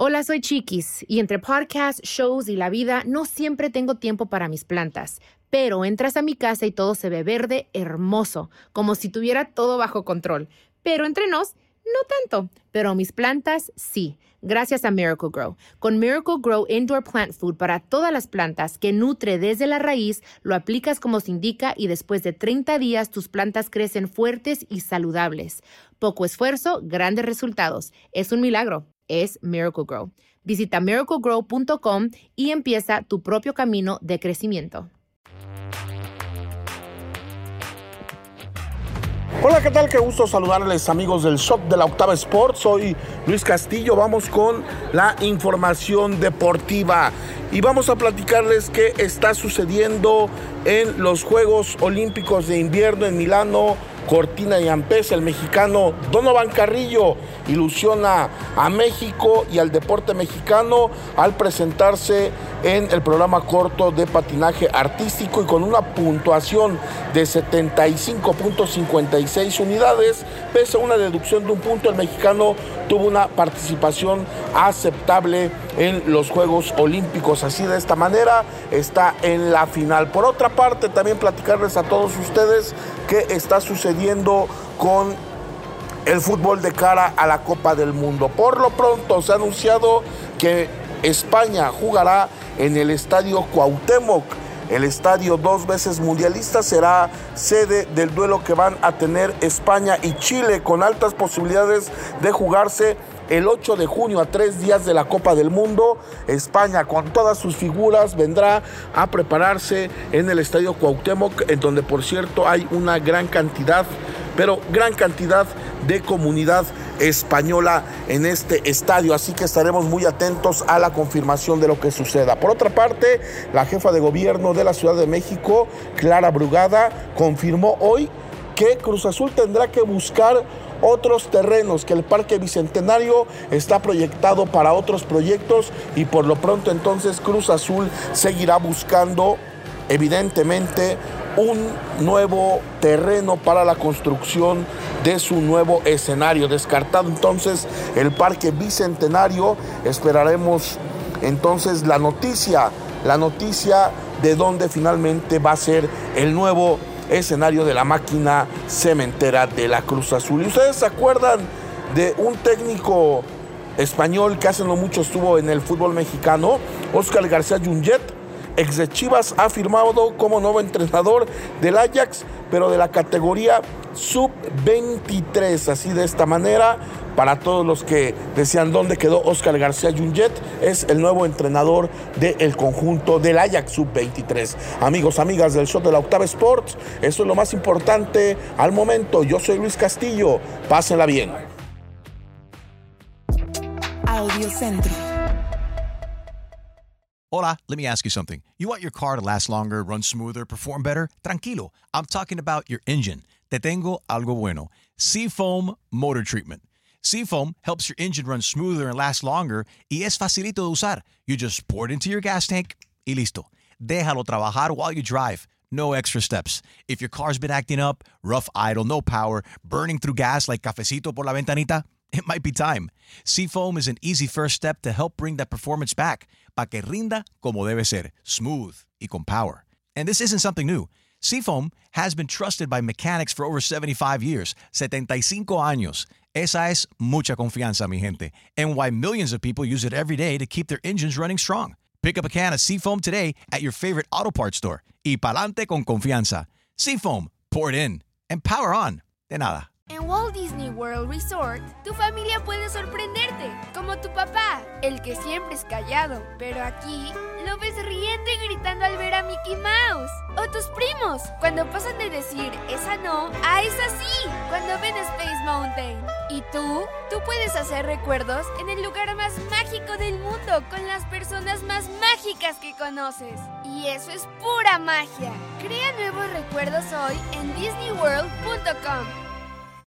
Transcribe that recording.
Hola, soy Chiquis y entre podcasts, shows y la vida no siempre tengo tiempo para mis plantas. Pero entras a mi casa y todo se ve verde, hermoso, como si tuviera todo bajo control. Pero entre nos, no tanto. Pero mis plantas, sí. Gracias a Miracle-Gro. Con Miracle-Gro Indoor Plant Food para todas las plantas que nutre desde la raíz, lo aplicas como se indica y después de 30 días tus plantas crecen fuertes y saludables. Poco esfuerzo, grandes resultados. Es un milagro. Es Miracle-Gro. Visita miraclegrow.com y empieza tu propio camino de crecimiento. Hola, ¿qué tal? Qué gusto saludarles, amigos del Shop de la Octava Sports. Soy Luis Castillo. Vamos con la información deportiva y vamos a platicarles qué está sucediendo en los Juegos Olímpicos de Invierno en Milano, Cortina y Ampez. El mexicano Donovan Carrillo ilusiona a México y al deporte mexicano al presentarse en el programa corto de patinaje artístico y con una puntuación de 75.56 unidades, pese a una deducción de un punto. El mexicano tuvo una participación aceptable en los Juegos Olímpicos. Así, de esta manera está en la final. Por otra parte, también platicarles a todos ustedes qué está sucediendo con el fútbol de cara a la Copa del Mundo. Por lo pronto se ha anunciado que España jugará en el Estadio Cuauhtémoc. El estadio 2 veces mundialista será sede del duelo que van a tener España y Chile, con altas posibilidades de jugarse el 8 de junio, a 3 días de la Copa del Mundo. España, con todas sus figuras, vendrá a prepararse en el Estadio Cuauhtémoc, en donde, por cierto, hay una gran cantidad de comunidad española en este estadio, así que estaremos muy atentos a la confirmación de lo que suceda. Por otra parte, la jefa de gobierno de la Ciudad de México, Clara Brugada, confirmó hoy que Cruz Azul tendrá que buscar otros terrenos, que el Parque Bicentenario está proyectado para otros proyectos y por lo pronto entonces Cruz Azul seguirá buscando evidentemente un nuevo terreno para la construcción de su nuevo escenario. Descartado entonces el Parque Bicentenario, esperaremos entonces la noticia de dónde finalmente va a ser el nuevo escenario de la máquina cementera de la Cruz Azul. ¿Y ustedes se acuerdan de un técnico español que hace no mucho estuvo en el fútbol mexicano? Óscar García Junget, ex de Chivas, ha firmado como nuevo entrenador del Ajax, pero de la categoría sub-23. Así, de esta manera, para todos los que decían dónde quedó Óscar García Junget, es el nuevo entrenador del conjunto del Ajax sub-23. Amigos, amigas del Show de la Octava Sports, eso es lo más importante al momento. Yo soy Luis Castillo, pásenla bien. Audio Centro. Hola, let me ask you something. You want your car to last longer, run smoother, perform better? Tranquilo, I'm talking about your engine. Te tengo algo bueno. Seafoam Motor Treatment. Seafoam helps your engine run smoother and last longer y es facilito de usar. You just pour it into your gas tank y listo. Déjalo trabajar while you drive. No extra steps. If your car's been acting up, rough idle, no power, burning through gas like cafecito por la ventanita, it might be time. Seafoam is an easy first step to help bring that performance back, pa que rinda como debe ser, smooth y con power. And this isn't something new. Seafoam has been trusted by mechanics for over 75 years, 75 años. Esa es mucha confianza, mi gente, and why millions of people use it every day to keep their engines running strong. Pick up a can of Seafoam today at your favorite auto parts store. Y pa'lante con confianza. Seafoam, pour it in, and power on. De nada. En Walt Disney World Resort, tu familia puede sorprenderte, como tu papá, el que siempre es callado, pero aquí lo ves riendo y gritando al ver a Mickey Mouse. O tus primos, cuando pasan de decir esa no a esa sí, cuando ven Space Mountain. Y tú puedes hacer recuerdos en el lugar más mágico del mundo, con las personas más mágicas que conoces. Y eso es pura magia. Crea nuevos recuerdos hoy en disneyworld.com.